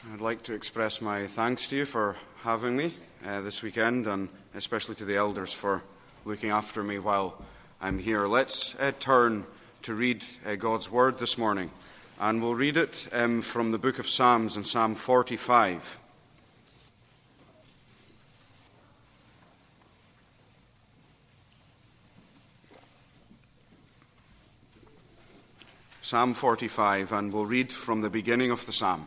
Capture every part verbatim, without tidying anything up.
I'd like to express my thanks to you for having me uh, this weekend, and especially to the elders for looking after me while I'm here. Let's uh, turn to read uh, God's Word this morning, and we'll read it um, from the book of Psalms in Psalm forty-five. Psalm forty-five, and we'll read from the beginning of the psalm.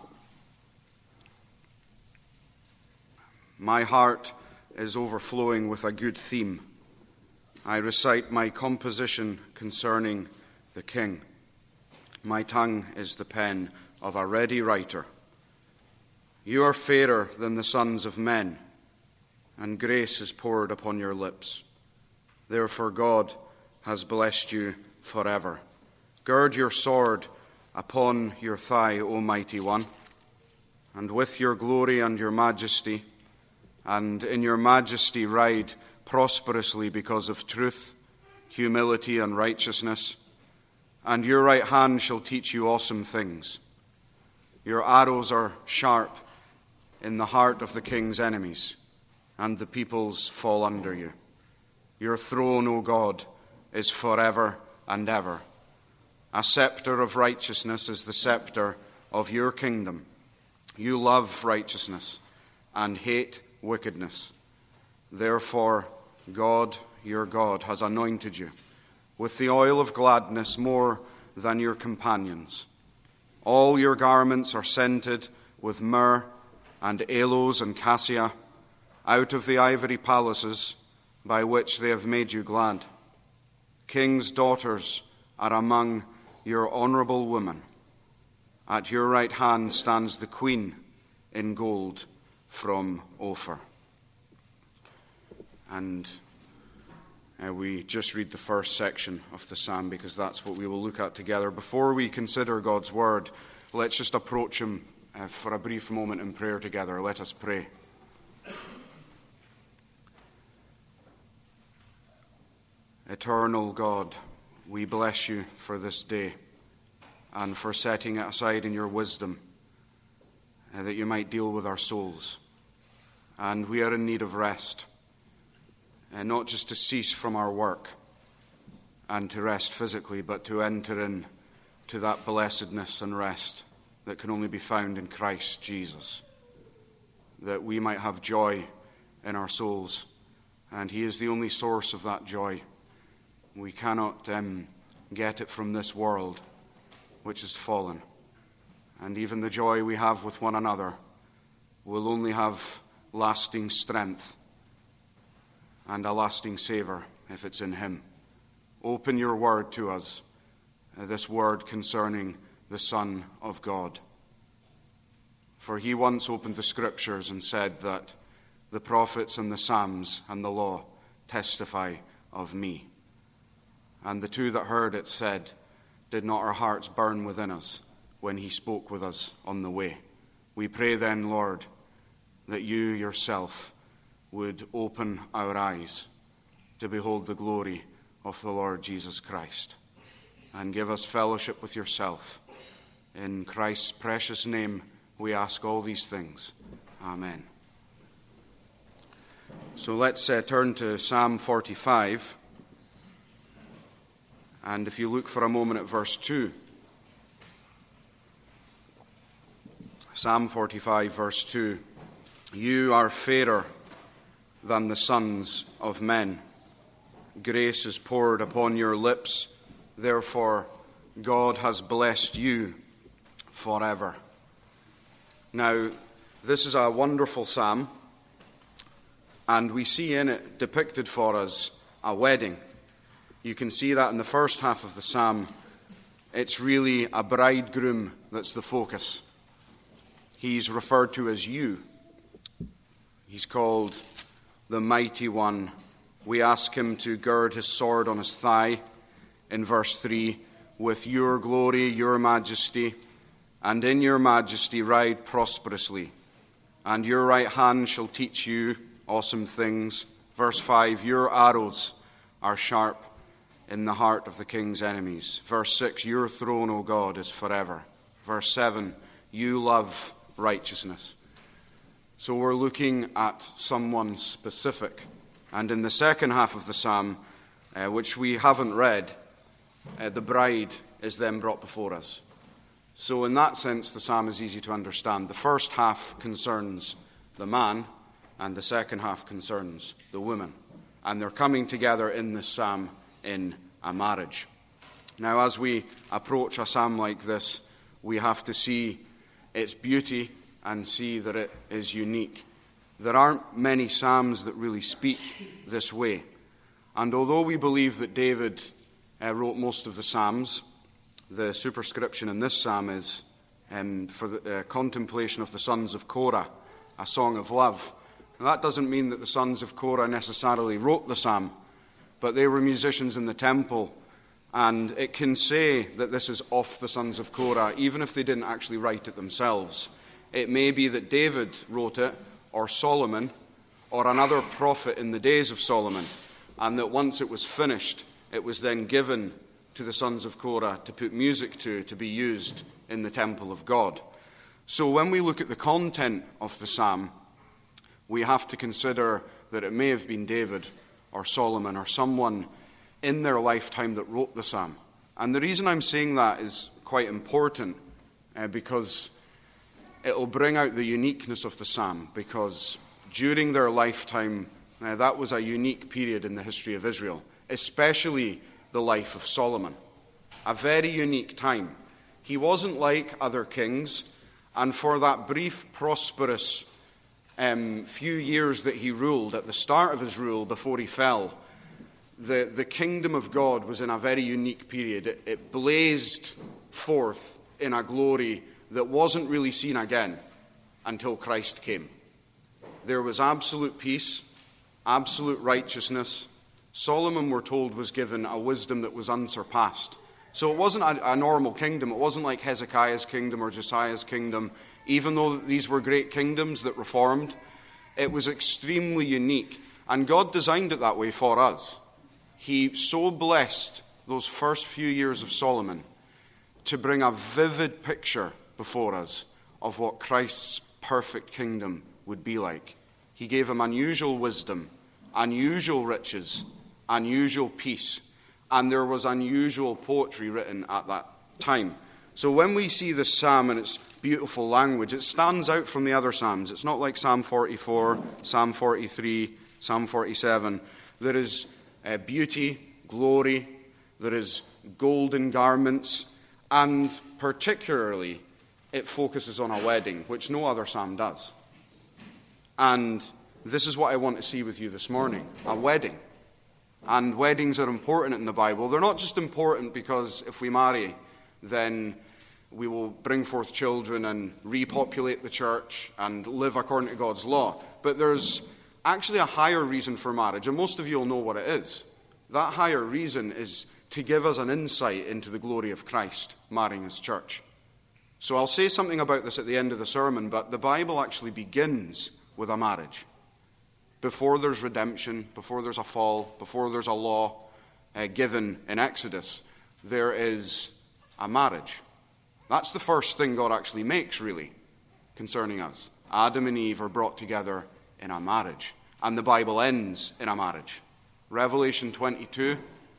My heart is overflowing with a good theme. I recite my composition concerning the King. My tongue is the pen of a ready writer. You are fairer than the sons of men, and grace is poured upon your lips. Therefore God has blessed you forever. Gird your sword upon your thigh, O mighty one, and with your glory and your majesty, and in your majesty ride prosperously because of truth, humility, and righteousness. And your right hand shall teach you awesome things. Your arrows are sharp in the heart of the king's enemies, and the peoples fall under you. Your throne, O God, is forever and ever. A scepter of righteousness is the scepter of your kingdom. You love righteousness and hate wickedness. Therefore, God, your God, has anointed you with the oil of gladness more than your companions. All your garments are scented with myrrh and aloes and cassia, out of the ivory palaces by which they have made you glad. King's daughters are among your honorable women. At your right hand stands the queen in gold from Ophir. And uh, we just read the first section of the psalm because that's what we will look at together. Before we consider God's word, let's just approach him uh, for a brief moment in prayer together. Let us pray. Eternal God, we bless you for this day and for setting it aside in your wisdom uh, that you might deal with our souls. And we are in need of rest, and not just to cease from our work and to rest physically, but to enter in to that blessedness and rest that can only be found in Christ Jesus, that we might have joy in our souls, and he is the only source of that joy. We cannot um, get it from this world, which is fallen, and even the joy we have with one another will only have lasting strength and a lasting savor if it's in him. Open your word to us, uh, this word concerning the Son of God. For he once opened the scriptures and said that the prophets and the Psalms and the law testify of me. And the two that heard it said, did not our hearts burn within us when he spoke with us on the way? We pray then, Lord, that you yourself would open our eyes to behold the glory of the Lord Jesus Christ, and give us fellowship with yourself. In Christ's precious name we ask all these things. Amen. So let's uh, turn to Psalm forty-five. And if you look for a moment at verse two, Psalm forty-five, verse two, you are fairer than the sons of men. Grace is poured upon your lips. Therefore, God has blessed you forever. Now, this is a wonderful psalm, and we see in it depicted for us a wedding. You can see that in the first half of the psalm. It's really a bridegroom that's the focus. He's referred to as you. He's called the Mighty One. We ask him to gird his sword on his thigh in verse three, with your glory, your majesty, and in your majesty ride prosperously, and your right hand shall teach you awesome things. Verse five, your arrows are sharp in the heart of the king's enemies. Verse six, your throne, O God, is forever. Verse seven, you love righteousness. So we're looking at someone specific. And in the second half of the psalm, uh, which we haven't read, uh, the bride is then brought before us. So in that sense, the psalm is easy to understand. The first half concerns the man, and the second half concerns the woman. And they're coming together in this psalm in a marriage. Now, as we approach a psalm like this, we have to see its beauty and see that it is unique. There aren't many psalms that really speak this way. And although we believe that David uh, wrote most of the psalms, the superscription in this psalm is um, for the uh, contemplation of the sons of Korah, a song of love. Now, that doesn't mean that the sons of Korah necessarily wrote the psalm, but they were musicians in the temple, and it can say that this is of the sons of Korah, even if they didn't actually write it themselves. It may be that David wrote it, or Solomon, or another prophet in the days of Solomon, and that once it was finished, it was then given to the sons of Korah to put music to, to be used in the temple of God. So when we look at the content of the psalm, we have to consider that it may have been David or Solomon or someone in their lifetime that wrote the psalm. And the reason I'm saying that is quite important, uh, because it'll bring out the uniqueness of the psalm, because during their lifetime, uh, that was a unique period in the history of Israel, especially the life of Solomon. A very unique time. He wasn't like other kings, and for that brief, prosperous um, few years that he ruled, at the start of his rule before he fell, the, the kingdom of God was in a very unique period. It, it blazed forth in a glory that wasn't really seen again until Christ came. There was absolute peace, absolute righteousness. Solomon, we're told, was given a wisdom that was unsurpassed. So it wasn't a, a normal kingdom. It wasn't like Hezekiah's kingdom or Josiah's kingdom. Even though these were great kingdoms that reformed, it was extremely unique. And God designed it that way for us. He so blessed those first few years of Solomon to bring a vivid picture before us of what Christ's perfect kingdom would be like. He gave him unusual wisdom, unusual riches, unusual peace, and there was unusual poetry written at that time. So when we see this psalm and its beautiful language, it stands out from the other psalms. It's not like Psalm forty-four, Psalm forty-three, Psalm forty-seven. There is uh, beauty, glory, there is golden garments, and particularly it focuses on a wedding, which no other psalm does. And this is what I want to see with you this morning, a wedding. And weddings are important in the Bible. They're not just important because if we marry, then we will bring forth children and repopulate the church and live according to God's law. But there's actually a higher reason for marriage, and most of you will know what it is. That higher reason is to give us an insight into the glory of Christ marrying his church. So I'll say something about this at the end of the sermon, but the Bible actually begins with a marriage. Before there's redemption, before there's a fall, before there's a law uh, given in Exodus, there is a marriage. That's the first thing God actually makes, really, concerning us. Adam and Eve are brought together in a marriage, and the Bible ends in a marriage. Revelation twenty-two,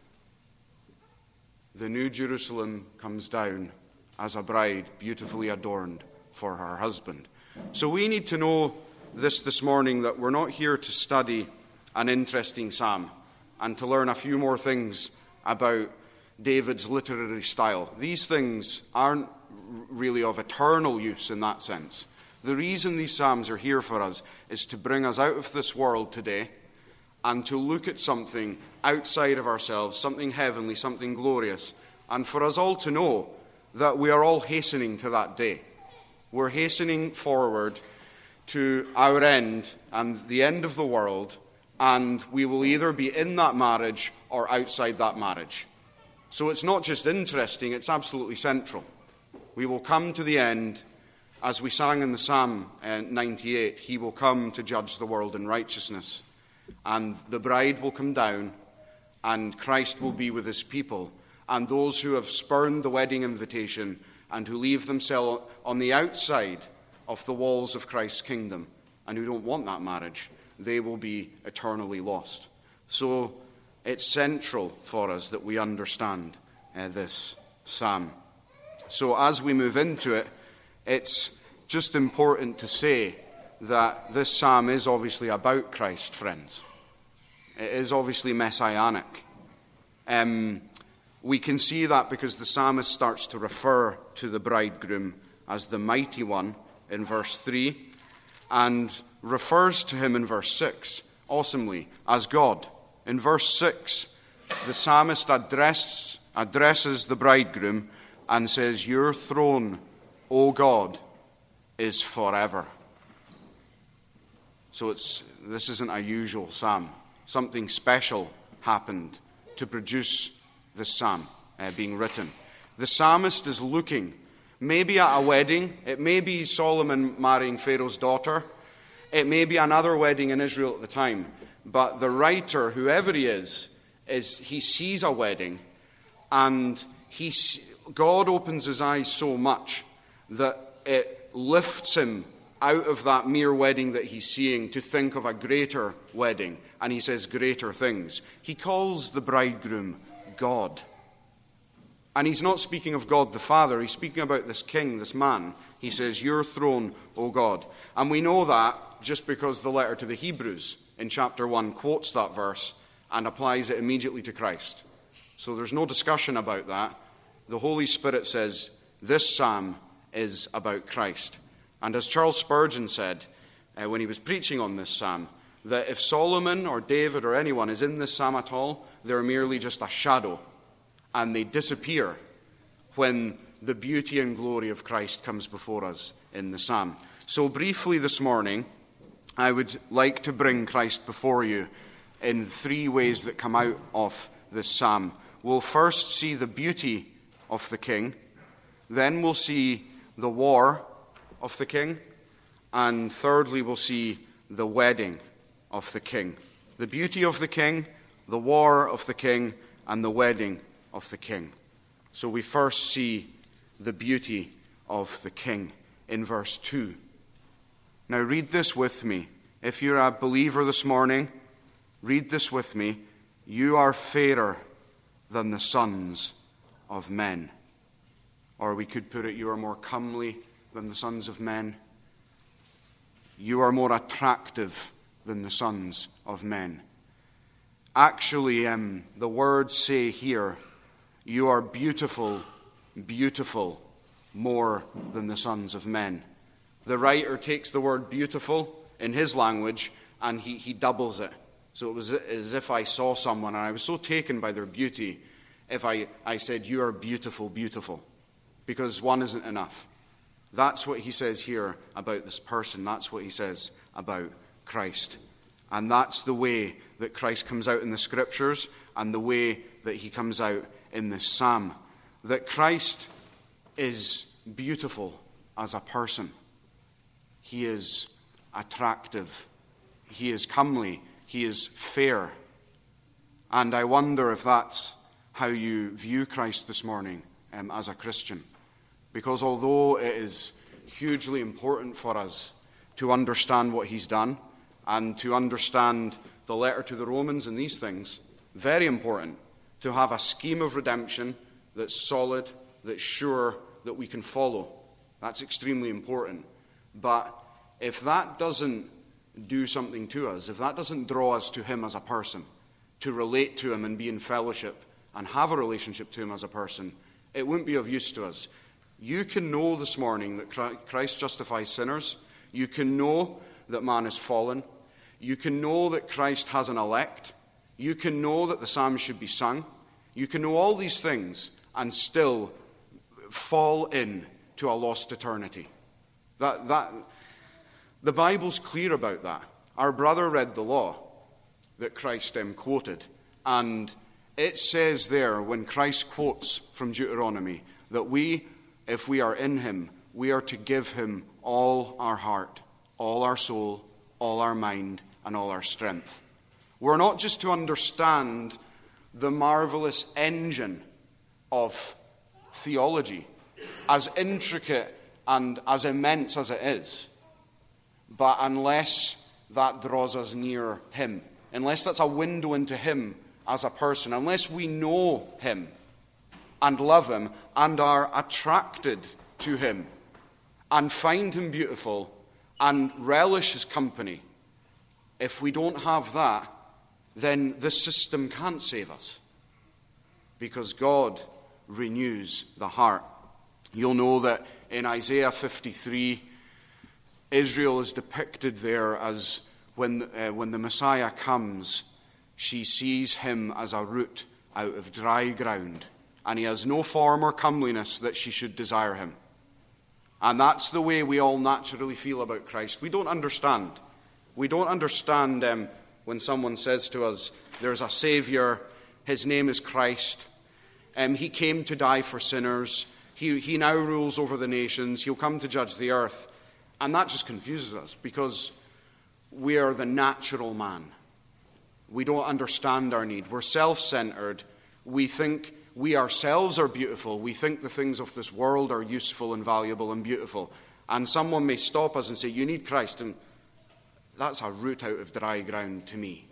the new Jerusalem comes down as a bride beautifully adorned for her husband. So we need to know this this morning, that we're not here to study an interesting psalm and to learn a few more things about David's literary style. These things aren't really of eternal use in that sense. The reason these psalms are here for us is to bring us out of this world today and to look at something outside of ourselves, something heavenly, something glorious, and for us all to know that we are all hastening to that day. We're hastening forward to our end and the end of the world, and we will either be in that marriage or outside that marriage. So it's not just interesting, it's absolutely central. We will come to the end, as we sang in the Psalm uh, ninety-eight, he will come to judge the world in righteousness. And the bride will come down, and Christ will be with his people. And those who have spurned the wedding invitation and who leave themselves on the outside of the walls of Christ's kingdom and who don't want that marriage, they will be eternally lost. So it's central for us that we understand uh, this psalm. So as we move into it, it's just important to say that this psalm is obviously about Christ, friends. It is obviously messianic. Um, we can see that because the psalmist starts to refer to the bridegroom as the mighty one in verse three, and refers to him in verse six, awesomely, as God. In verse six, the psalmist address, addresses the bridegroom and says, "Your throne, O God, is forever." So it's this isn't a usual psalm. Something special happened to produce this psalm uh, being written. The psalmist is looking maybe at a wedding. It may be Solomon marrying Pharaoh's daughter. It may be another wedding in Israel at the time. But the writer, whoever he is, is he sees a wedding, and he God opens his eyes so much that it lifts him out of that mere wedding that he's seeing to think of a greater wedding, and he says greater things. He calls the bridegroom God. And he's not speaking of God the Father, he's speaking about this king, this man. He says, "Your throne, O God." And we know that just because the letter to the Hebrews in chapter one quotes that verse and applies it immediately to Christ. So there's no discussion about that. The Holy Spirit says this psalm is about Christ. And as Charles Spurgeon said uh, when he was preaching on this psalm, that if Solomon or David or anyone is in this psalm at all, they're merely just a shadow, and they disappear when the beauty and glory of Christ comes before us in the psalm. So briefly this morning, I would like to bring Christ before you in three ways that come out of this psalm. We'll first see the beauty of the king, then we'll see the war of the king, and thirdly we'll see the wedding of the king. The beauty of the king, the war of the king, and the wedding of the king. So we first see the beauty of the king in verse two. Now read this with me. If you're a believer this morning, read this with me. "You are fairer than the sons of men." Or we could put it, "You are more comely than the sons of men." You are more attractive than the sons of men. Actually, um, the words say here, "You are beautiful, beautiful, more than the sons of men." The writer takes the word beautiful in his language and he, he doubles it. So it was as if I saw someone and I was so taken by their beauty, if I, I said, "You are beautiful, beautiful," because one isn't enough. That's what he says here about this person. That's what he says about Christ. And that's the way that Christ comes out in the Scriptures and the way that he comes out in this psalm. That Christ is beautiful as a person. He is attractive. He is comely. He is fair. And I wonder if that's how you view Christ this morning um, as a Christian. Because although it is hugely important for us to understand what he's done and to understand the letter to the Romans and these things, very important to have a scheme of redemption that's solid, that's sure, that we can follow. That's extremely important. But if that doesn't do something to us, if that doesn't draw us to him as a person, to relate to him and be in fellowship and have a relationship to him as a person, it wouldn't be of use to us. You can know this morning that Christ justifies sinners. You can know that man is fallen. You can know that Christ has an elect. You can know that the psalms should be sung. You can know all these things and still fall in to a lost eternity. That, that, the Bible's clear about that. Our brother read the law that Christ um, quoted, and it says there, when Christ quotes from Deuteronomy, that we, if we are in him, we are to give him all our heart, all our soul, all our mind, and all our strength. We're not just to understand the marvelous engine of theology, as intricate and as immense as it is. But unless that draws us near him, unless that's a window into him as a person, unless we know him and love him and are attracted to him and find him beautiful and relish his company, if we don't have that, then this system can't save us, because God renews the heart. You'll know that in Isaiah fifty-three, Israel is depicted there as when, uh, when the Messiah comes, she sees him as a root out of dry ground, and he has no form or comeliness that she should desire him. And that's the way we all naturally feel about Christ. We don't understand. We don't understand um, when someone says to us, there's a Savior, his name is Christ, um, he came to die for sinners, he, he now rules over the nations, he'll come to judge the earth. And that just confuses us, because we are the natural man. We don't understand our need. We're self-centered. We think we ourselves are beautiful. We think the things of this world are useful and valuable and beautiful. And someone may stop us and say, you need Christ. And that's a root out of dry ground to me.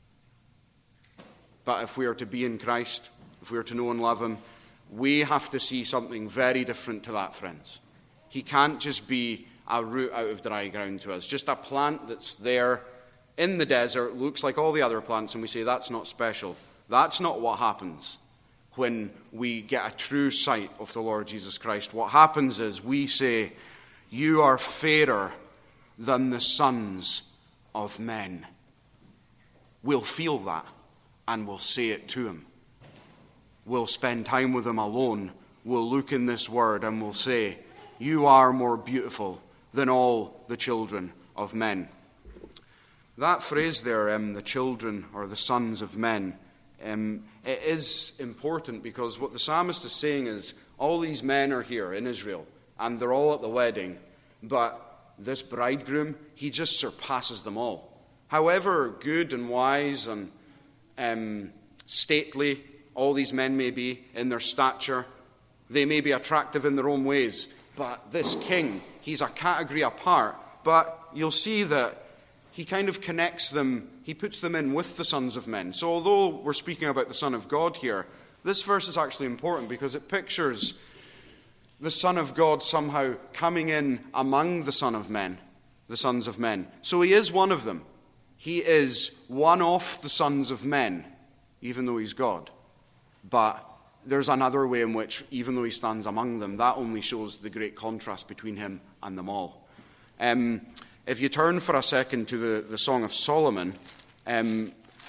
But if we are to be in Christ, if we are to know and love him, we have to see something very different to that, friends. He can't just be a root out of dry ground to us. Just a plant that's there in the desert, looks like all the other plants, and we say that's not special. That's not what happens when we get a true sight of the Lord Jesus Christ. What happens is we say, you are fairer than the sons of men. We'll feel that, and we'll say it to him. We'll spend time with him alone. We'll look in this word, and we'll say, you are more beautiful than all the children of men. That phrase there, um, the children or the sons of men, um, it is important, because what the psalmist is saying is all these men are here in Israel and they're all at the wedding, but this bridegroom, he just surpasses them all. However good and wise and um, stately all these men may be in their stature, they may be attractive in their own ways, but this king, he's a category apart. But you'll see that he kind of connects them, he puts them in with the sons of men. So although we're speaking about the Son of God here, this verse is actually important because it pictures the Son of God somehow coming in among the Son of Men, the sons of men. So he is one of them. He is one of the sons of men, even though he's God. But there's another way in which, even though he stands among them, that only shows the great contrast between him and them all. Um, if you turn for a second to the, the Song of Solomon, um,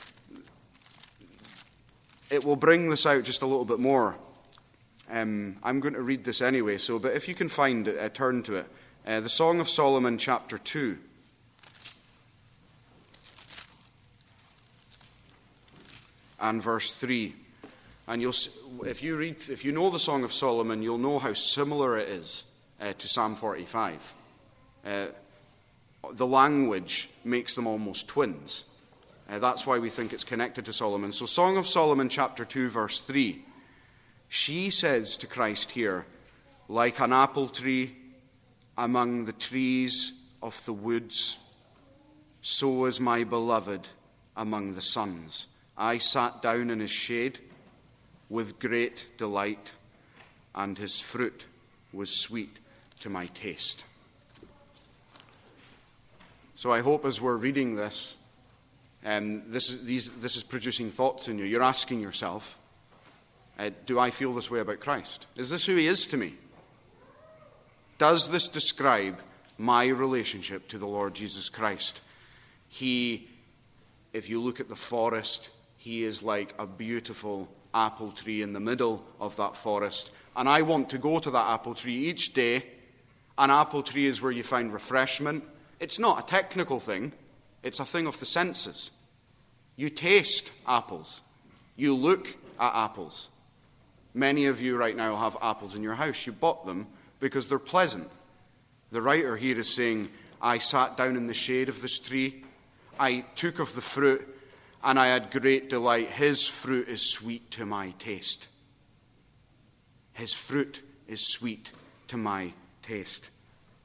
it will bring this out just a little bit more. Um, I'm going to read this anyway, so but if you can find it, uh, turn to it. Uh, the Song of Solomon, chapter two. And verse three. And you'll, if you read, if you know the Song of Solomon, you'll know how similar it is uh, to Psalm forty-five. Uh, the language makes them almost twins. Uh, that's why we think it's connected to Solomon. So Song of Solomon, chapter two, verse three. She says to Christ here, like an apple tree among the trees of the woods, so is my beloved among the sons. I sat down in his shade with great delight, and his fruit was sweet to my taste. So I hope as we're reading this, um, this, is, these, this is producing thoughts in you. You're asking yourself, uh, do I feel this way about Christ? Is this who he is to me? Does this describe my relationship to the Lord Jesus Christ? He, if you look at the forest, he is like a beautiful apple tree in the middle of that forest. And I want to go to that apple tree each day. An apple tree is where you find refreshment. It's not a technical thing. It's a thing of the senses. You taste apples. You look at apples. Many of you right now have apples in your house. You bought them because they're pleasant. The writer here is saying, I sat down in the shade of this tree. I took of the fruit, and I had great delight. His fruit is sweet to my taste. His fruit is sweet to my taste.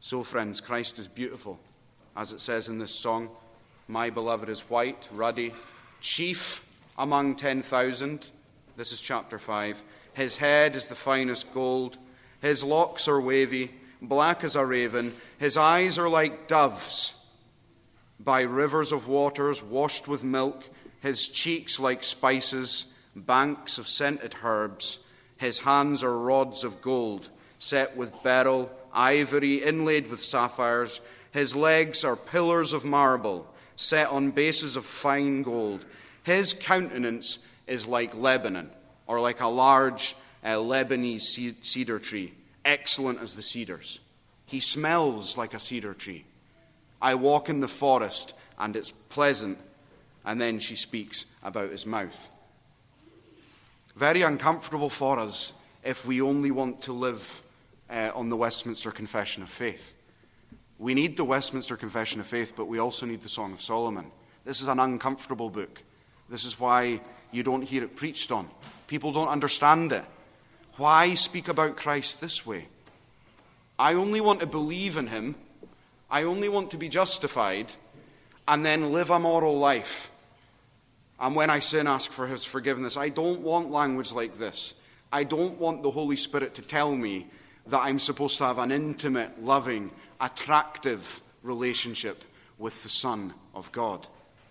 So, friends, Christ is beautiful. As it says in this song, my beloved is white, ruddy, chief among ten thousand. This is chapter five. His head is the finest gold. His locks are wavy, black as a raven. His eyes are like doves by rivers of waters washed with milk. His cheeks like spices, banks of scented herbs. His hands are rods of gold, set with beryl, ivory, inlaid with sapphires. His legs are pillars of marble, set on bases of fine gold. His countenance is like Lebanon, or like a large uh, Lebanese cedar tree, excellent as the cedars. He smells like a cedar tree. I walk in the forest, and it's pleasant. And then she speaks about his mouth. Very uncomfortable for us if we only want to live uh, on the Westminster Confession of Faith. We need the Westminster Confession of Faith, but we also need the Song of Solomon. This is an uncomfortable book. This is why you don't hear it preached on. People don't understand it. Why speak about Christ this way? I only want to believe in him. I only want to be justified and then live a moral life. And when I sin, ask for his forgiveness. I don't want language like this. I don't want the Holy Spirit to tell me that I'm supposed to have an intimate, loving, attractive relationship with the Son of God.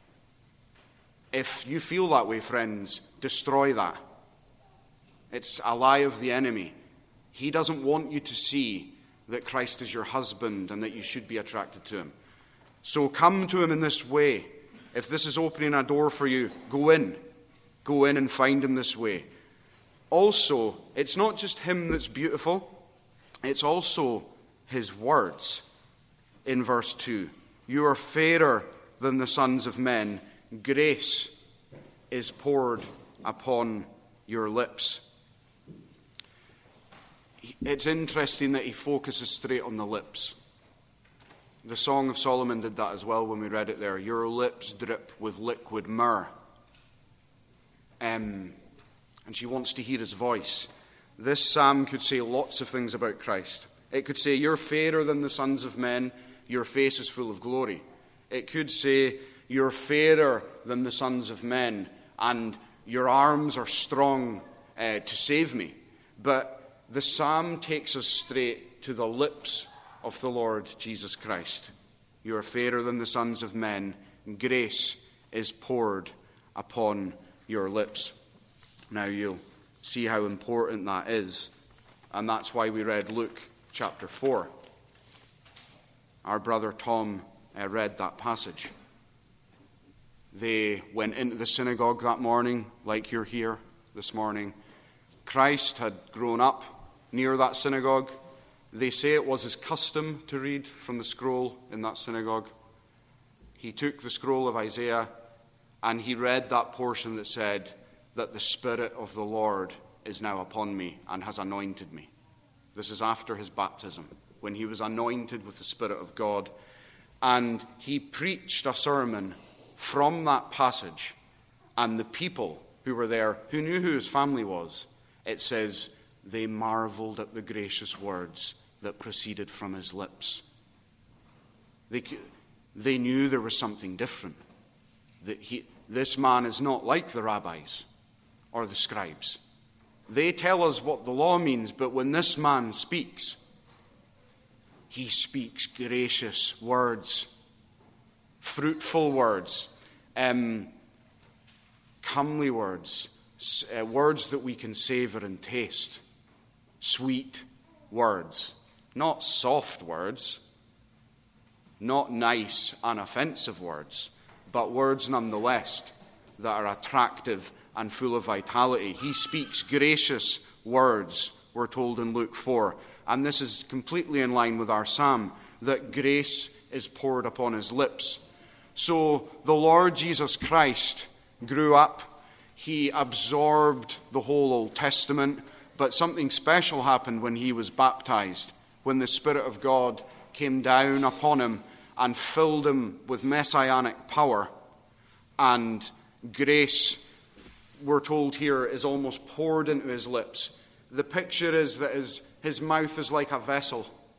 If you feel that way, friends, destroy that. It's a lie of the enemy. He doesn't want you to see that Christ is your husband and that you should be attracted to him. So come to him in this way. If this is opening a door for you, go in. Go in and find him this way. Also, it's not just him that's beautiful. It's also his words. In verse two, you are fairer than the sons of men. Grace is poured upon your lips. It's interesting that he focuses straight on the lips. The Song of Solomon did that as well when we read it there. Your lips drip with liquid myrrh. Um, and she wants to hear his voice. This psalm could say lots of things about Christ. It could say, you're fairer than the sons of men. Your face is full of glory. It could say, you're fairer than the sons of men. And your arms are strong uh, to save me. But the psalm takes us straight to the lips of the Lord Jesus Christ. You are fairer than the sons of men. Grace is poured upon your lips. Now you'll see how important that is. And that's why we read Luke chapter four. Our brother Tom uh, read that passage. They went into the synagogue that morning, like you're here this morning. Christ had grown up near that synagogue. They say it was his custom to read from the scroll in that synagogue. He took the scroll of Isaiah and he read that portion that said that the Spirit of the Lord is now upon me and has anointed me. This is after his baptism, when he was anointed with the Spirit of God. And he preached a sermon from that passage. And the people who were there, who knew who his family was, it says, they marveled at the gracious words that proceeded from his lips. They, they knew there was something different. That he, this man is not like the rabbis or the scribes. They tell us what the law means, but when this man speaks, he speaks gracious words, fruitful words, um, comely words, uh, words that we can savor and taste, sweet words. Not soft words, not nice, unoffensive words, but words nonetheless that are attractive and full of vitality. He speaks gracious words, we're told in Luke four. And this is completely in line with our psalm, that grace is poured upon his lips. So the Lord Jesus Christ grew up. He absorbed the whole Old Testament. But something special happened when he was baptized, when the Spirit of God came down upon him and filled him with messianic power. And grace, we're told here, is almost poured into his lips. The picture is that his, his mouth is like a vessel.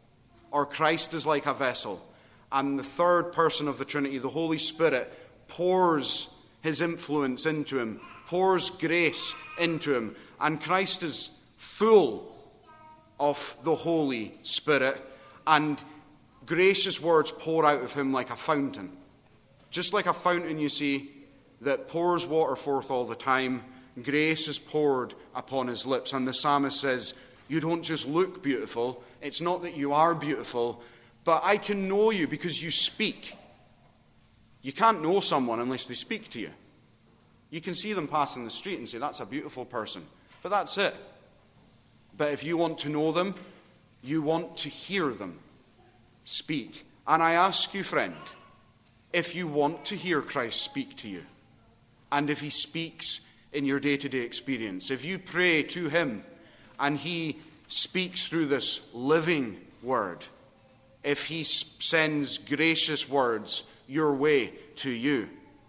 or Christ is like a vessel. And the third person of the Trinity, the Holy Spirit, pours his influence into him, pours grace into him. And Christ is full of the Holy Spirit, and gracious words pour out of him like a fountain. Just like a fountain, you see, that pours water forth all the time, grace is poured upon his lips. And the psalmist says, you don't just look beautiful. It's not that you are beautiful, but I can know you because you speak. You can't know someone unless they speak to you. You can see them passing the street and say, that's a beautiful person. But that's it. But if you want to know them, you want to hear them speak. And I ask you, friend, if you want to hear Christ speak to you, and if he speaks in your day-to-day experience, if you pray to him and he speaks through this living word, if he sends gracious words your way to you.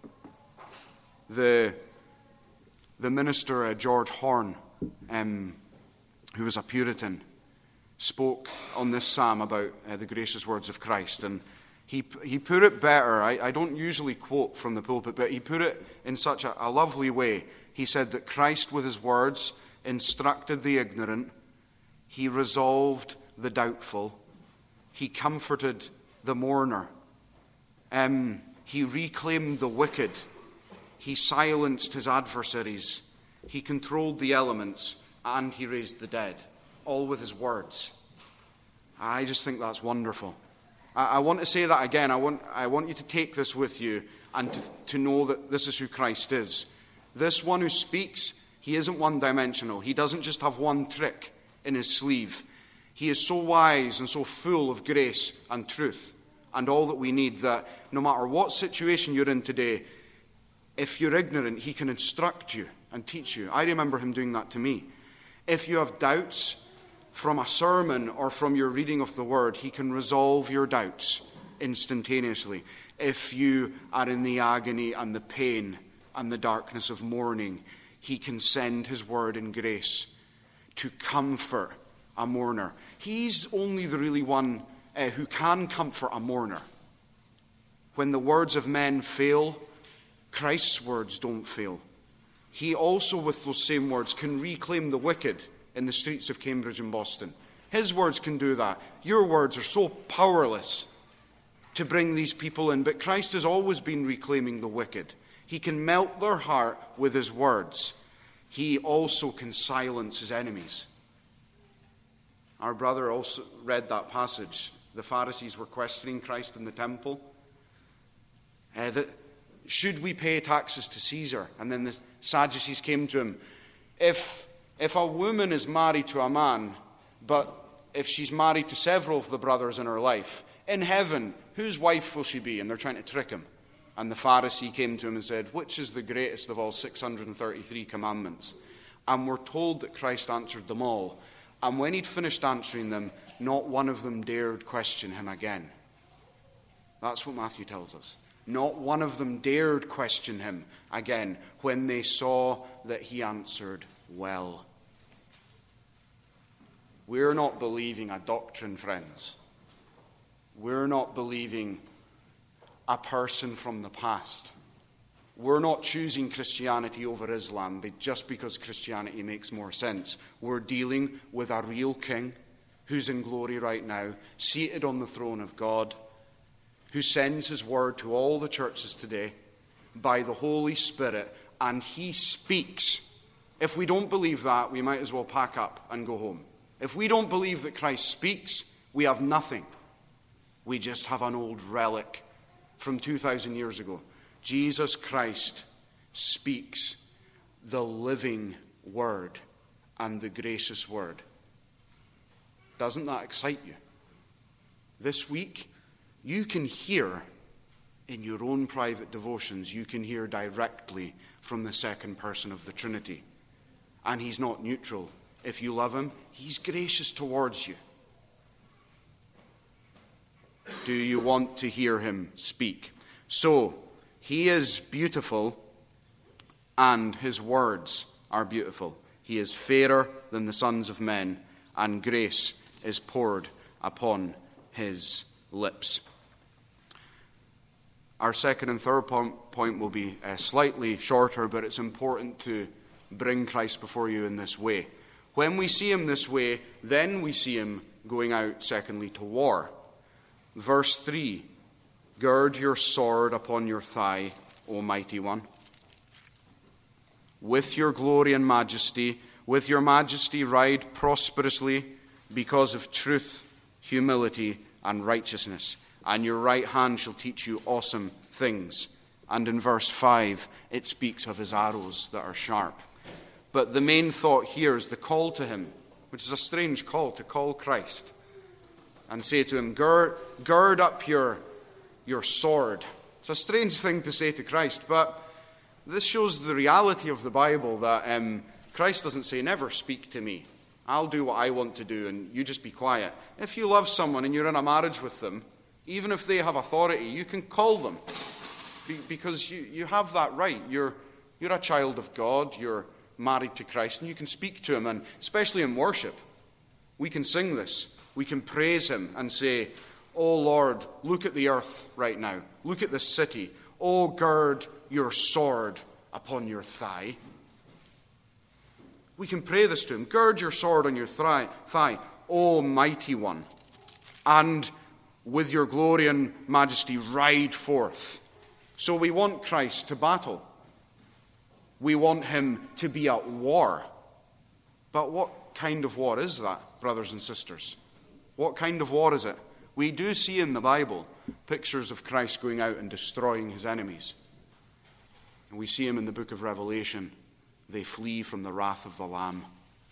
The, the minister, uh, George Horne, um, who was a Puritan, spoke on this psalm about uh, the gracious words of Christ. And he he put it better. I, I don't usually quote from the pulpit, but he put it in such a, a lovely way. He said that Christ, with his words, instructed the ignorant. He resolved the doubtful. He comforted the mourner. Um, he reclaimed the wicked. He silenced his adversaries. He controlled the elements, and he raised the dead, all with his words. I just think that's wonderful. I, I want to say that again. I want, I want you to take this with you and to, to know that this is who Christ is. This one who speaks, he isn't one-dimensional. He doesn't just have one trick in his sleeve. He is so wise and so full of grace and truth and all that we need, that no matter what situation you're in today, if you're ignorant, he can instruct you and teach you. I remember him doing that to me. If you have doubts from a sermon or from your reading of the word, he can resolve your doubts instantaneously. If you are in the agony and the pain and the darkness of mourning, he can send his word in grace to comfort a mourner. He's only the really one uh, who can comfort a mourner. When the words of men fail, Christ's words don't fail. He also, with those same words, can reclaim the wicked in the streets of Cambridge and Boston. His words can do that. Your words are so powerless to bring these people in, but Christ has always been reclaiming the wicked. He can melt their heart with his words. He also can silence his enemies. Our brother also read that passage. The Pharisees were questioning Christ in the temple. Uh, that, should we pay taxes to Caesar? And then the Sadducees came to him. If, if a woman is married to a man, but if she's married to several of the brothers in her life, in heaven, whose wife will she be? And they're trying to trick him. And the Pharisee came to him and said, which is the greatest of all six hundred thirty-three commandments? And we're told that Christ answered them all. And when he'd finished answering them, not one of them dared question him again. That's what Matthew tells us. Not one of them dared question him again when they saw that he answered well. We're not believing a doctrine, friends. We're not believing a person from the past. We're not choosing Christianity over Islam just because Christianity makes more sense. We're dealing with a real king who's in glory right now, seated on the throne of God, who sends his word to all the churches today by the Holy Spirit, and he speaks. If we don't believe that, we might as well pack up and go home. If we don't believe that Christ speaks, we have nothing. We just have an old relic from two thousand years ago. Jesus Christ speaks the living word and the gracious word. Doesn't that excite you? This week, you can hear in your own private devotions, you can hear directly from the second person of the Trinity. And he's not neutral. If you love him, he's gracious towards you. Do you want to hear him speak? So, he is beautiful, and his words are beautiful. He is fairer than the sons of men, and grace is poured upon his lips. Our second and third point will be uh, slightly shorter, but it's important to bring Christ before you in this way. When we see him this way, then we see him going out, secondly, to war. Verse three, gird your sword upon your thigh, O mighty one. With your glory and majesty, with your majesty ride prosperously because of truth, humility, and righteousness. And your right hand shall teach you awesome things. And in verse five, it speaks of his arrows that are sharp. But the main thought here is the call to him, which is a strange call, to call Christ and say to him, gird, gird up your, your sword. It's a strange thing to say to Christ, but this shows the reality of the Bible, that um, Christ doesn't say, never speak to me. I'll do what I want to do and you just be quiet. If you love someone and you're in a marriage with them, even if they have authority, you can call them because you, you have that right. You're, you're a child of God. You're married to Christ, and you can speak to him. And especially in worship, we can sing this. We can praise him and say, oh Lord, look at the earth right now. Look at this city. Oh, gird your sword upon your thigh. We can pray this to him. Gird your sword on your thigh, thigh, O mighty one, and with your glory and majesty ride forth. So we want Christ to battle. We want him to be at war. But what kind of war is that, brothers and sisters? What kind of war is it? We do see in the Bible pictures of Christ going out and destroying his enemies. And we see him in the book of Revelation. They flee from the wrath of the Lamb.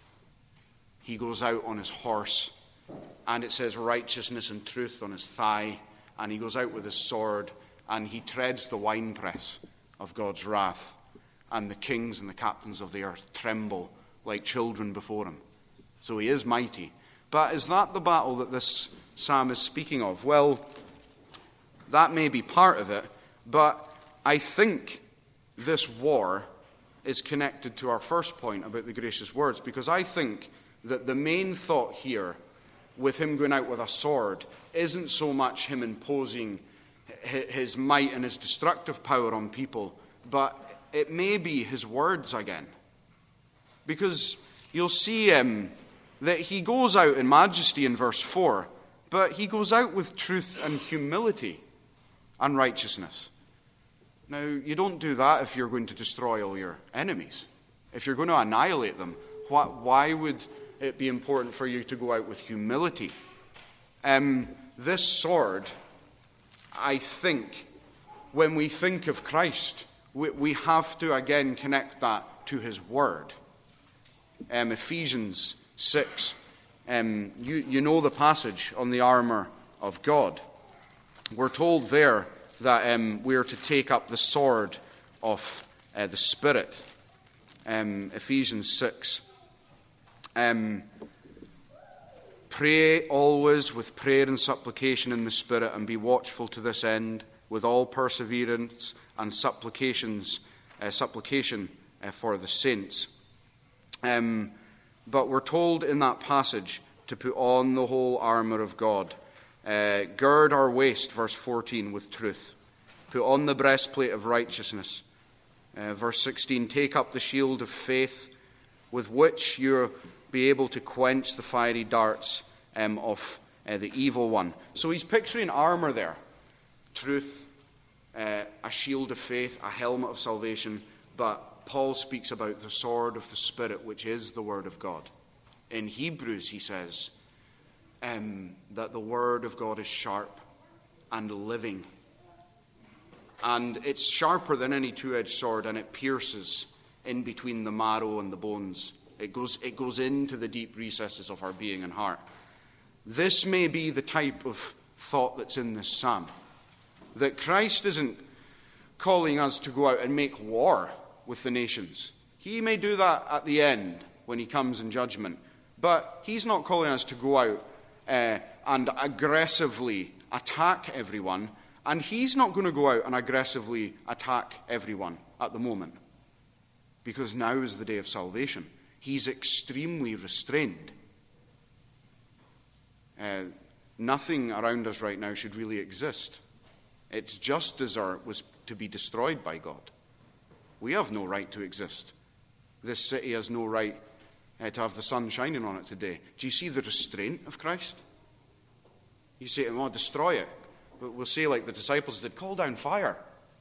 He goes out on his horse, and it says righteousness and truth on his thigh, and he goes out with his sword, and he treads the winepress of God's wrath, and the kings and the captains of the earth tremble like children before him. So he is mighty. But is that the battle that this psalm is speaking of? Well, that may be part of it, but I think this war is connected to our first point about the gracious words, because I think that the main thought here with him going out with a sword isn't so much him imposing his might and his destructive power on people, but it may be his words again. Because you'll see um, that he goes out in majesty in verse four, but he goes out with truth and humility and righteousness. Now, you don't do that if you're going to destroy all your enemies. If you're going to annihilate them, why would it be important for you to go out with humility? Um, this sword, I think, when we think of Christ, we, we have to again connect that to his word. Um, Ephesians six, um, you, you know the passage on the armor of God. We're told there that um, we're to take up the sword of uh, the Spirit. Um, Ephesians six. Um, Pray always with prayer and supplication in the Spirit, and be watchful to this end, with all perseverance and supplications, uh, supplication uh, for the saints. Um, but we're told in that passage to put on the whole armour of God. Uh, gird our waist, verse fourteen, with truth. Put on the breastplate of righteousness. Uh, verse sixteen, take up the shield of faith, with which you'll be able to quench the fiery darts um, of uh, the evil one. So he's picturing armour there. Truth, uh, a shield of faith, a helmet of salvation. But Paul speaks about the sword of the Spirit, which is the word of God. In Hebrews, he says um, that the word of God is sharp and living. And it's sharper than any two-edged sword, and it pierces in between the marrow and the bones. It goes, it goes into the deep recesses of our being and heart. This may be the type of thought that's in this psalm. That Christ isn't calling us to go out and make war with the nations. He may do that at the end when he comes in judgment. But he's not calling us to go out uh, and aggressively attack everyone. And he's not going to go out and aggressively attack everyone at the moment. Because now is the day of salvation. He's extremely restrained. Uh, nothing around us right now should really exist. Its just desert was to be destroyed by God. We have no right to exist. This city has no right uh, to have the sun shining on it today. Do you see the restraint of Christ? You say to him, oh, destroy it. But we'll say like the disciples did, call down fire.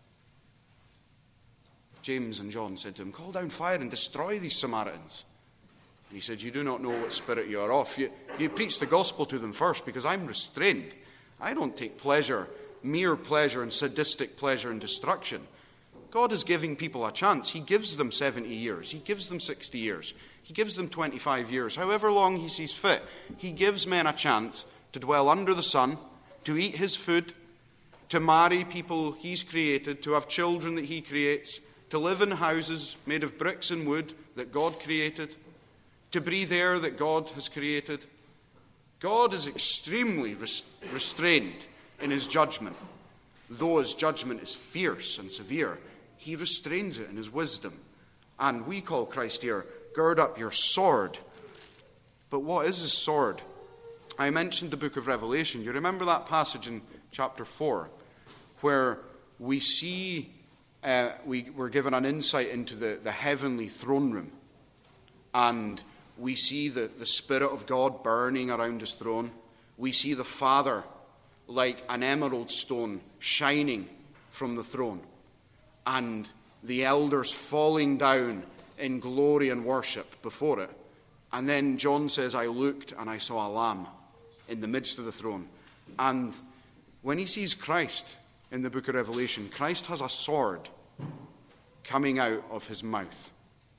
James and John said to him, call down fire and destroy these Samaritans. And he said, you do not know what spirit you are of. You, you preach the gospel to them first, because I'm restrained. I don't take pleasure, mere pleasure and sadistic pleasure in destruction. God is giving people a chance. He gives them seventy years. He gives them sixty years. He gives them twenty-five years. However long he sees fit. He gives men a chance to dwell under the sun, to eat his food, to marry people he's created, to have children that he creates, to live in houses made of bricks and wood that God created, to breathe air that God has created. God is extremely res- restrained in his judgment. Though his judgment is fierce and severe, he restrains it in his wisdom. And we call Christ here, gird up your sword. But what is his sword? I mentioned the book of Revelation. You remember that passage in chapter four, where we see, uh, we were given an insight into the, the heavenly throne room. And we see the, the Spirit of God burning around his throne. We see the Father like an emerald stone shining from the throne. And the elders falling down in glory and worship before it. And then John says, I looked and I saw a lamb in the midst of the throne. And when he sees Christ in the book of Revelation, Christ has a sword coming out of his mouth.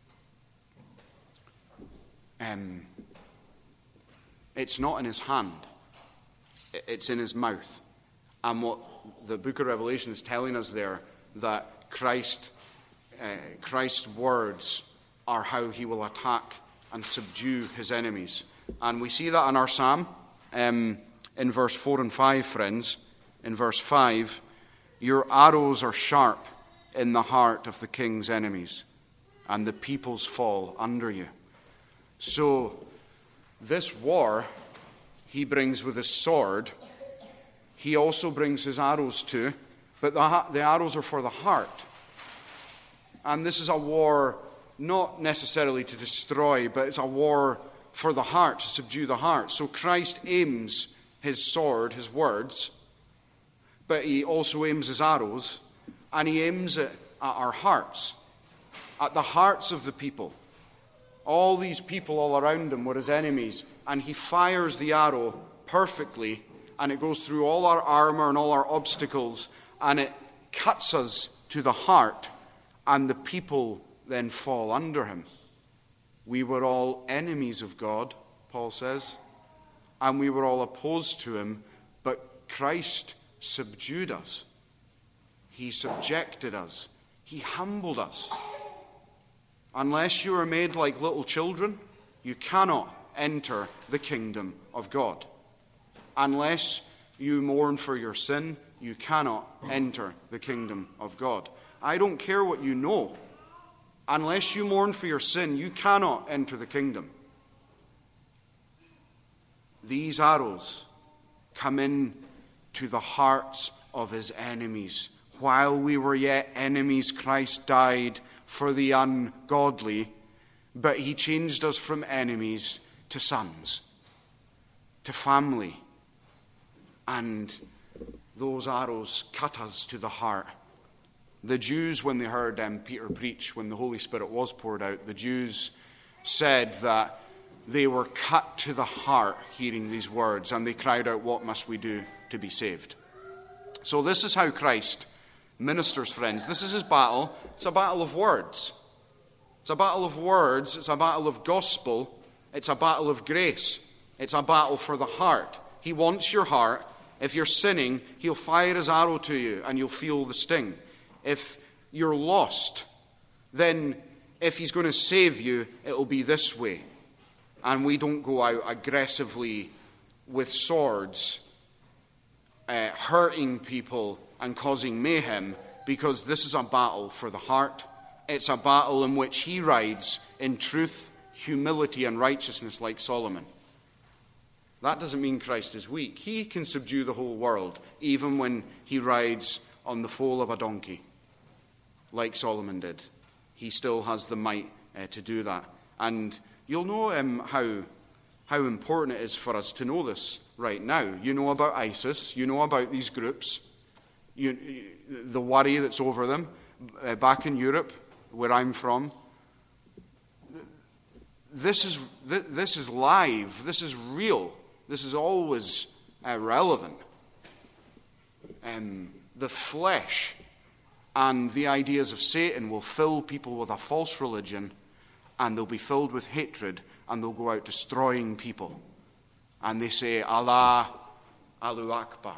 Um, it's not in his hand. It's in his mouth. And what the book of Revelation is telling us there, that Christ, uh, Christ's words are how he will attack and subdue his enemies. And we see that in our psalm, um, in verse four and five, friends. In verse five, your arrows are sharp in the heart of the king's enemies, and the peoples fall under you. So, this war he brings with his sword, he also brings his arrows too, but the, the arrows are for the heart. And this is a war not necessarily to destroy, but it's a war for the heart, to subdue the heart. So Christ aims his sword, his words, but he also aims his arrows, and he aims it at our hearts, at the hearts of the people. All these people all around him were his enemies, and he fires the arrow perfectly, and it goes through all our armor and all our obstacles, and it cuts us to the heart, and the people then fall under him. We were all enemies of God, Paul says, and we were all opposed to him, but Christ subdued us. He subjected us. He humbled us. Unless you are made like little children, you cannot enter the kingdom of God. Unless you mourn for your sin, you cannot enter the kingdom of God. I don't care what you know. Unless you mourn for your sin, you cannot enter the kingdom. These arrows come in to the hearts of his enemies. While we were yet enemies, Christ died for the ungodly, but he changed us from enemies to sons, to family. And those arrows cut us to the heart. The Jews, when they heard um, Peter preach, when the Holy Spirit was poured out, the Jews said that they were cut to the heart hearing these words, and they cried out, what must we do to be saved? So this is how Christ ministers, friends. This is his battle. It's a battle of words. It's a battle of words. It's a battle of gospel. It's a battle of grace. It's a battle for the heart. He wants your heart. If you're sinning, he'll fire his arrow to you and you'll feel the sting. If you're lost, then if he's going to save you, it'll be this way. And we don't go out aggressively with swords, uh, hurting people and causing mayhem, because this is a battle for the heart. It's a battle in which he rides in truth, humility, and righteousness like Solomon. That doesn't mean Christ is weak. He can subdue the whole world, even when he rides on the foal of a donkey, like Solomon did. He still has the might uh, to do that. And you'll know um, how, how important it is for us to know this right now. You know about ISIS. You know about these groups. You, the worry that's over them. Uh, back in Europe, where I'm from, this is, th- this is live. This is real. This is always uh, relevant. Um, the flesh and the ideas of Satan will fill people with a false religion, and they'll be filled with hatred, and they'll go out destroying people. And they say, Allah, Allahu Akbar.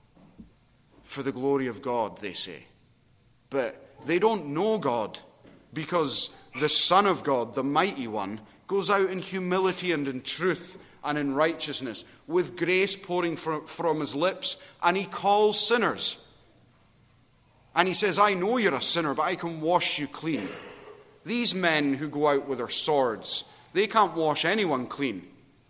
For the glory of God, they say. But they don't know God, because the Son of God, the Mighty One, goes out in humility and in truth and in righteousness, with grace pouring from, from his lips, and he calls sinners. And he says, I know you're a sinner, but I can wash you clean. These men who go out with their swords, they can't wash anyone clean.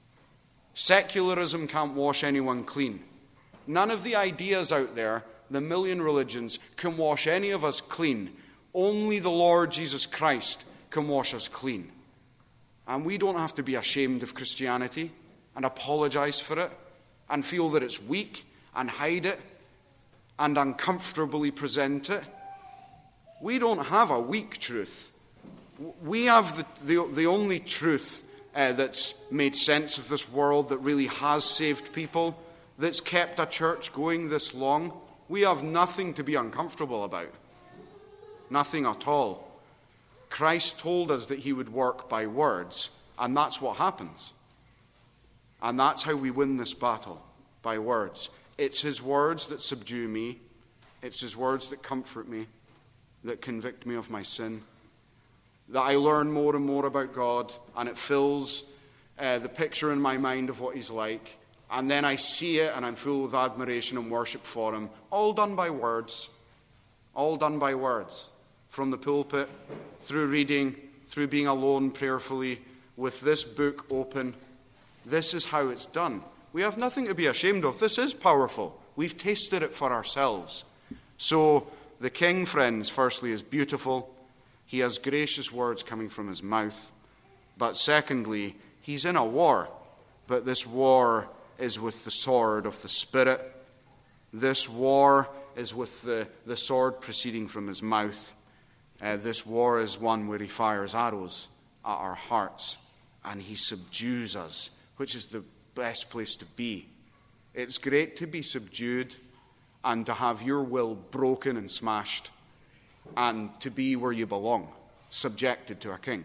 Secularism can't wash anyone clean. None of the ideas out there, the million religions, can wash any of us clean. Only the Lord Jesus Christ can wash us clean. And we don't have to be ashamed of Christianity and apologize for it and feel that it's weak and hide it and uncomfortably present it. We don't have a weak truth. We have the, the, the only truth uh, that's made sense of this world, that really has saved people, that's kept a church going this long. We have nothing to be uncomfortable about. Nothing at all. Christ told us that he would work by words, and that's what happens. And that's how we win this battle, by words. It's his words that subdue me. It's his words that comfort me, that convict me of my sin. That I learn more and more about God, and it fills uh, the picture in my mind of what he's like. And then I see it, and I'm full of admiration and worship for him. All done by words. All done by words. From the pulpit, through reading, through being alone prayerfully, with this book open. This is how it's done. We have nothing to be ashamed of. This is powerful. We've tasted it for ourselves. So, the king, friends, firstly, is beautiful. He has gracious words coming from his mouth. But secondly, he's in a war. But this war is with the sword of the Spirit. This war is with the, the sword proceeding from his mouth. Uh, this war is one where he fires arrows at our hearts. And he subdues us, which is the best place to be. It's great to be subdued and to have your will broken and smashed and to be where you belong, subjected to a king.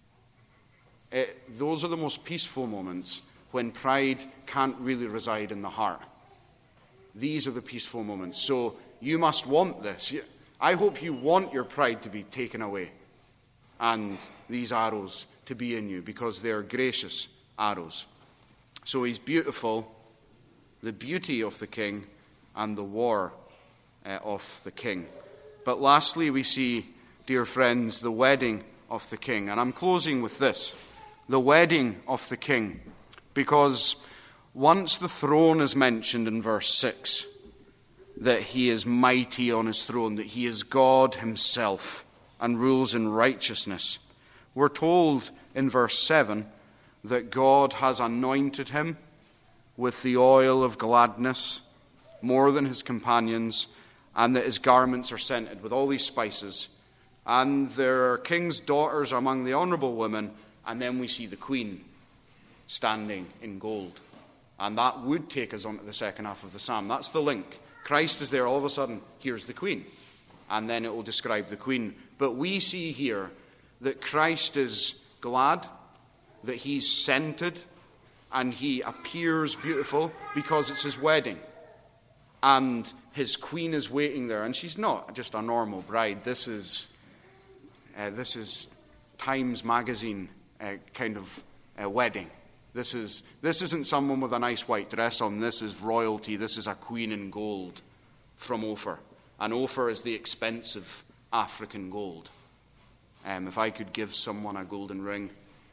It, those are the most peaceful moments when pride can't really reside in the heart. These are the peaceful moments. So you must want this. I hope you want your pride to be taken away and these arrows to be in you, because they are gracious arrows. So he's beautiful, the beauty of the king, and the war uh, of the king. But lastly, we see, dear friends, the wedding of the king. And I'm closing with this, the wedding of the king, because once the throne is mentioned in verse six, that he is mighty on his throne, that he is God himself and rules in righteousness. We're told in verse seven that God has anointed him with the oil of gladness more than his companions, and that his garments are scented with all these spices. And there are king's daughters among the honourable women, and then we see the queen standing in gold. And that would take us on to the second half of the psalm. That's the link. Christ is there, all of a sudden, here's the queen. And then it will describe the queen. But we see here that Christ is glad, that he's scented, and he appears beautiful because it's his wedding. And his queen is waiting there, and she's not just a normal bride. This is uh, this is Times Magazine uh, kind of uh, wedding. This is this isn't someone with a nice white dress on. This is royalty. This is a queen in gold from Ophir. And Ophir is the expensive African gold. Um, if I could give someone a golden ring,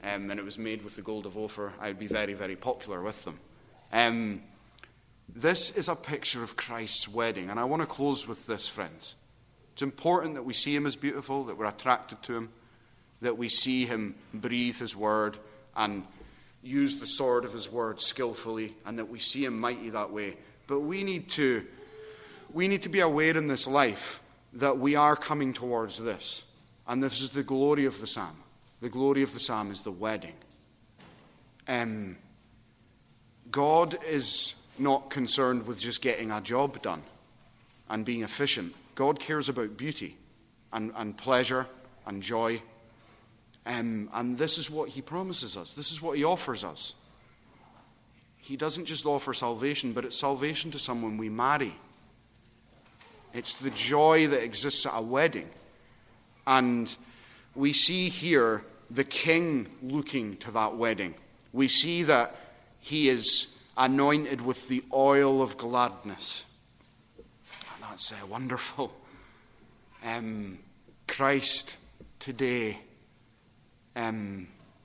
um, and it was made with the gold of Ophir, I would be very, very popular with them. Um, this is a picture of Christ's wedding, and I want to close with this, friends. It's important that we see him as beautiful, that we're attracted to him, that we see him breathe his word and use the sword of his word skillfully, and that we see him mighty that way. But we need to, we need to be aware in this life that we are coming towards this. And this is the glory of the psalm. The glory of the psalm is the wedding. Um, God is not concerned with just getting a job done and being efficient. God cares about beauty and, and pleasure and joy. Um, and this is what he promises us. This is what he offers us. He doesn't just offer salvation, but it's salvation to someone we marry. It's the joy that exists at a wedding. And we see here the king looking to that wedding. We see that he is anointed with the oil of gladness. And that's uh, wonderful. Um, Christ today, um,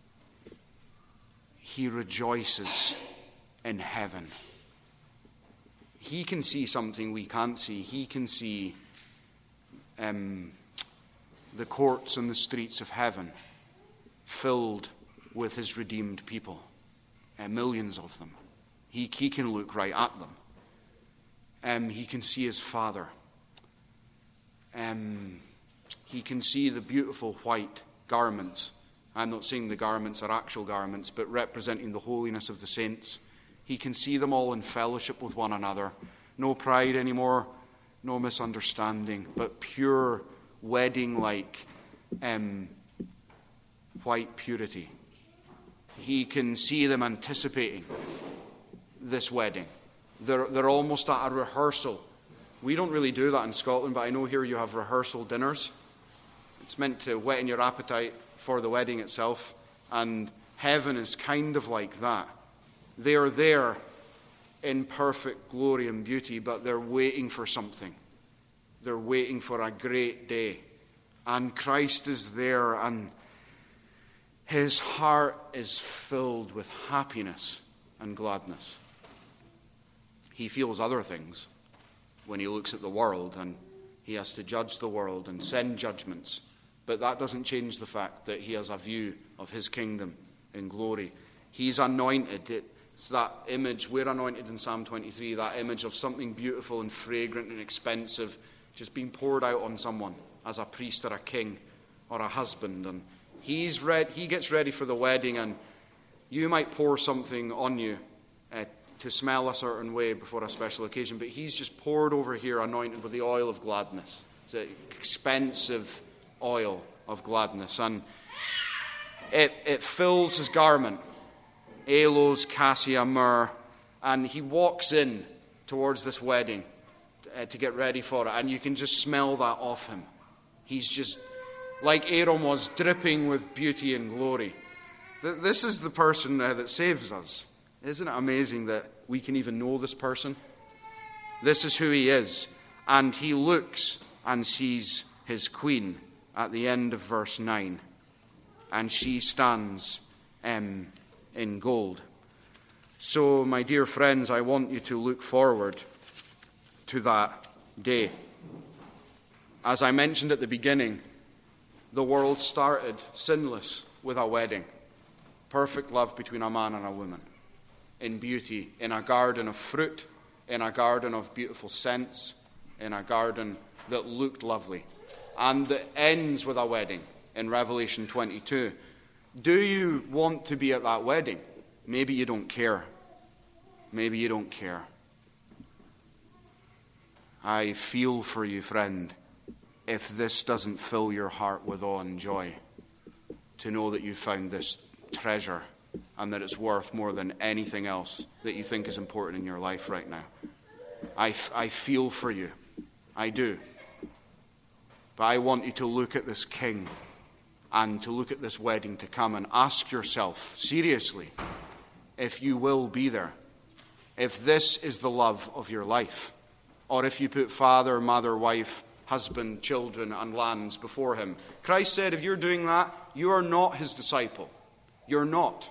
he rejoices in heaven. He can see something we can't see. He can see um, the courts and the streets of heaven filled with his redeemed people, uh, millions of them. He, he can look right at them. Um, he can see his Father. Um, he can see the beautiful white garments. I'm not saying the garments are actual garments, but representing the holiness of the saints. He can see them all in fellowship with one another. No pride anymore, no misunderstanding, but pure wedding-like um, white purity. He can see them anticipating this wedding. They're, they're almost at a rehearsal. We don't really do that in Scotland, but I know here you have rehearsal dinners. It's meant to whet your appetite for the wedding itself, and heaven is kind of like that. They are there in perfect glory and beauty, but they're waiting for something. They're waiting for a great day. And Christ is there, and his heart is filled with happiness and gladness. He feels other things when he looks at the world, and he has to judge the world and send judgments. But that doesn't change the fact that he has a view of his kingdom in glory. He's anointed. It, It's that image, we're anointed in Psalm twenty-three, that image of something beautiful and fragrant and expensive just being poured out on someone as a priest or a king or a husband. And he's read, he gets ready for the wedding, and you might pour something on you uh, to smell a certain way before a special occasion, but he's just poured over here anointed with the oil of gladness. It's an expensive oil of gladness. And it, it fills his garment. Aloes, cassia, myrrh, and he walks in towards this wedding uh, to get ready for it, and you can just smell that off him. He's just, like Aaron was, dripping with beauty and glory. Th- this is the person uh, that saves us. Isn't it amazing that we can even know this person? This is who he is, and he looks and sees his queen at the end of verse nine, and she stands um, in gold. So, my dear friends, I want you to look forward to that day. As I mentioned at the beginning, the world started sinless with a wedding. Perfect love between a man and a woman. In beauty, in a garden of fruit, in a garden of beautiful scents, in a garden that looked lovely. And that ends with a wedding in Revelation twenty-two. Do you want to be at that wedding? Maybe you don't care. Maybe you don't care. I feel for you, friend, if this doesn't fill your heart with awe and joy, to know that you found this treasure and that it's worth more than anything else that you think is important in your life right now. I, I feel for you. I do. But I want you to look at this king and to look at this wedding to come and ask yourself seriously if you will be there, if this is the love of your life, or if you put father, mother, wife, husband, children, and lands before him. Christ said if you're doing that, you are not his disciple. You're not.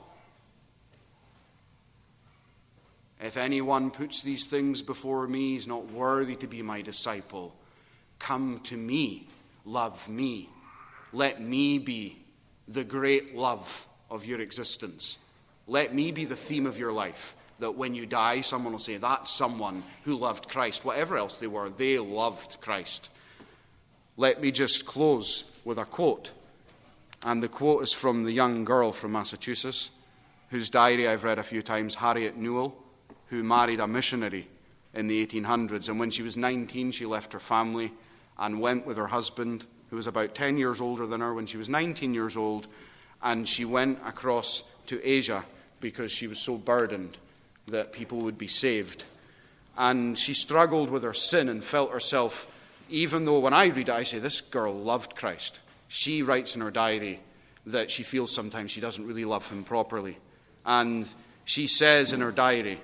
If anyone puts these things before me, he's not worthy to be my disciple. Come to me, love me. Let me be the great love of your existence. Let me be the theme of your life, that when you die, someone will say, that's someone who loved Christ. Whatever else they were, they loved Christ. Let me just close with a quote. And the quote is from the young girl from Massachusetts, whose diary I've read a few times, Harriet Newell, who married a missionary in the eighteen hundreds. And when she was nineteen, she left her family and went with her husband, who was about ten years older than her when she was nineteen years old, and she went across to Asia because she was so burdened that people would be saved. And she struggled with her sin and felt herself, even though when I read it, I say, this girl loved Christ. She writes in her diary that she feels sometimes she doesn't really love him properly. And she says in her diary,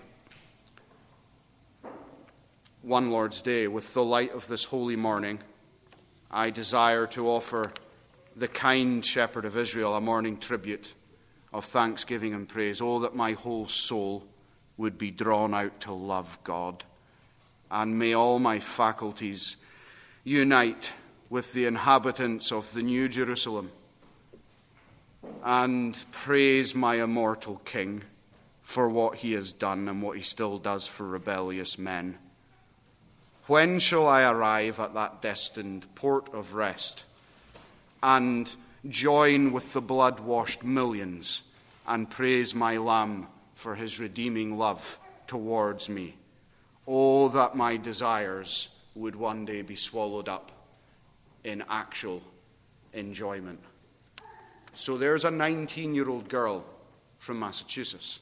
one Lord's Day, with the light of this holy morning, I desire to offer the kind Shepherd of Israel a morning tribute of thanksgiving and praise. Oh, that my whole soul would be drawn out to love God. And may all my faculties unite with the inhabitants of the New Jerusalem and praise my immortal King for what he has done and what he still does for rebellious men. When shall I arrive at that destined port of rest and join with the blood-washed millions and praise my Lamb for his redeeming love towards me? Oh, that my desires would one day be swallowed up in actual enjoyment. So there's a nineteen-year-old girl from Massachusetts.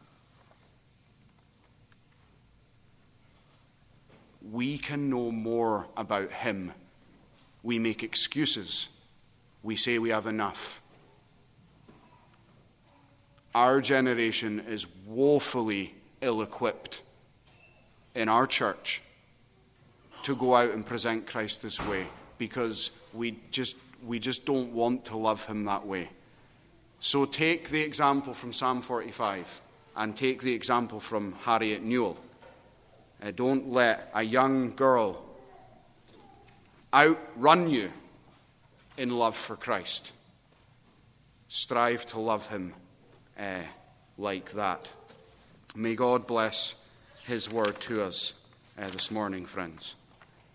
We can know more about him. We make excuses. We say we have enough. Our generation is woefully ill-equipped in our church to go out and present Christ this way because we just we just don't want to love him that way. So take the example from Psalm forty-five and take the example from Harriet Newell. Uh, don't let a young girl outrun you in love for Christ. Strive to love him uh, like that. May God bless his word to us uh, this morning, friends.